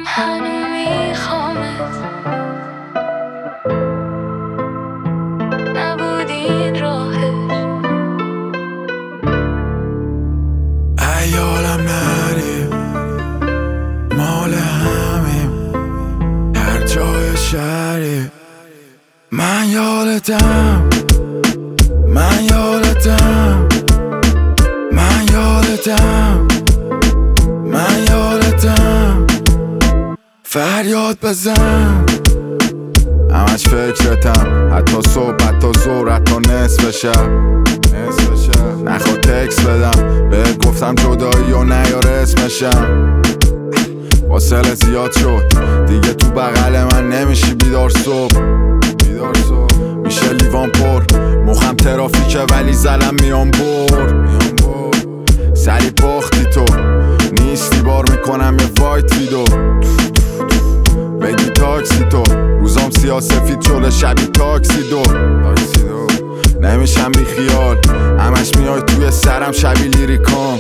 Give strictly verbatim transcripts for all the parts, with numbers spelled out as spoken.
هنو میخوامت نبودین راهش ایالم نری مال همیم هر جای شهری من یادتم من یادتم من یادتم من یادتم فریاد بزن همش فکرتم حتی صبح حتی ظهر حتی نصف شب نخوا تکس بدم بهت گفتم جدایی و نیار اسمشم فاصله زیاد شد دیگه تو بغل من نمیشی بیدار صبح بیدار صبح میشه لیوان پر مخم ترافیکه ولی زلم میام بر سری باختی تو نیستی بار میکنم یه وایت ویدو بگی تاکسی تو روزام سیاه سفید شده شبی تاکسی دو نمیشم بی خیال همش میای توی سرم شبی لیریکام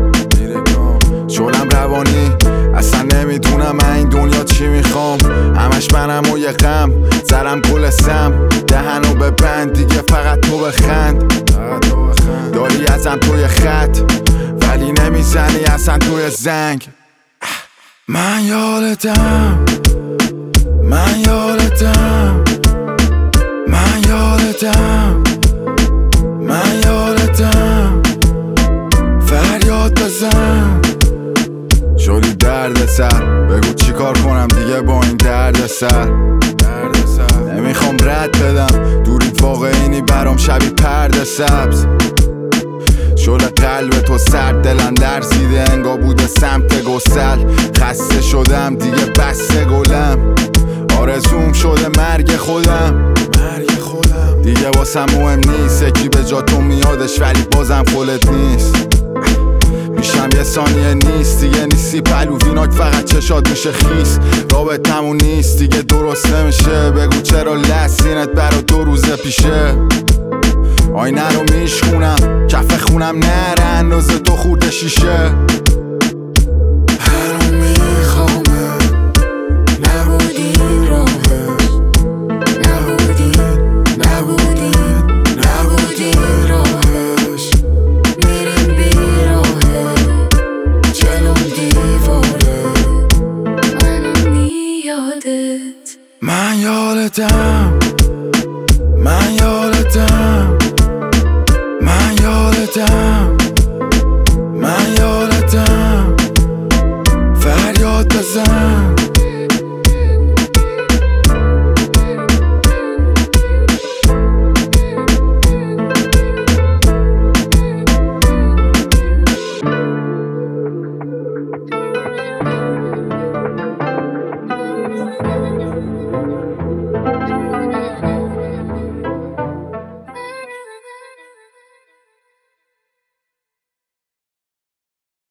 شدم روانی اصلا نمیدونم من این دنیا چی میخوام همش منم و یه غم زرم گل سم دهنو ببند دیگه فقط تو بخند داری ازم توی خط ولی نمیزنی اصلا توی زنگ من یادتم من یادتم من یادتم من یادتم فریاد بزن شدی درد سر بگو چی کار کنم دیگه با این درد سر نمیخوام رد بدم دوریت واقعینی برام شبی پرده سبز شده قلب تو سرد دلم لرزیده انگا بوده سمت گسل خسته شدم دیگه بسته گلم آرزوم شده مرگ خودم مرگ خودم دیگه واسم مهم نیست یکی به جا تو میادش ولی بازم فلت نیست میشم یه ثانیه نیست دیگه نیستی پلویناک فقط چشات میشه خیس رابطمون نیست دیگه درست نمیشه بگو چرا لسینت برا دو روزه پیشه آینه رو میشخونم کف خونم نره اندازه تو خورده شیشه هنو میخوامه نبودین راهش نبودین نبودین نبودین راهش میریم بیراهه جلوم دیواره منو میادت من یادتم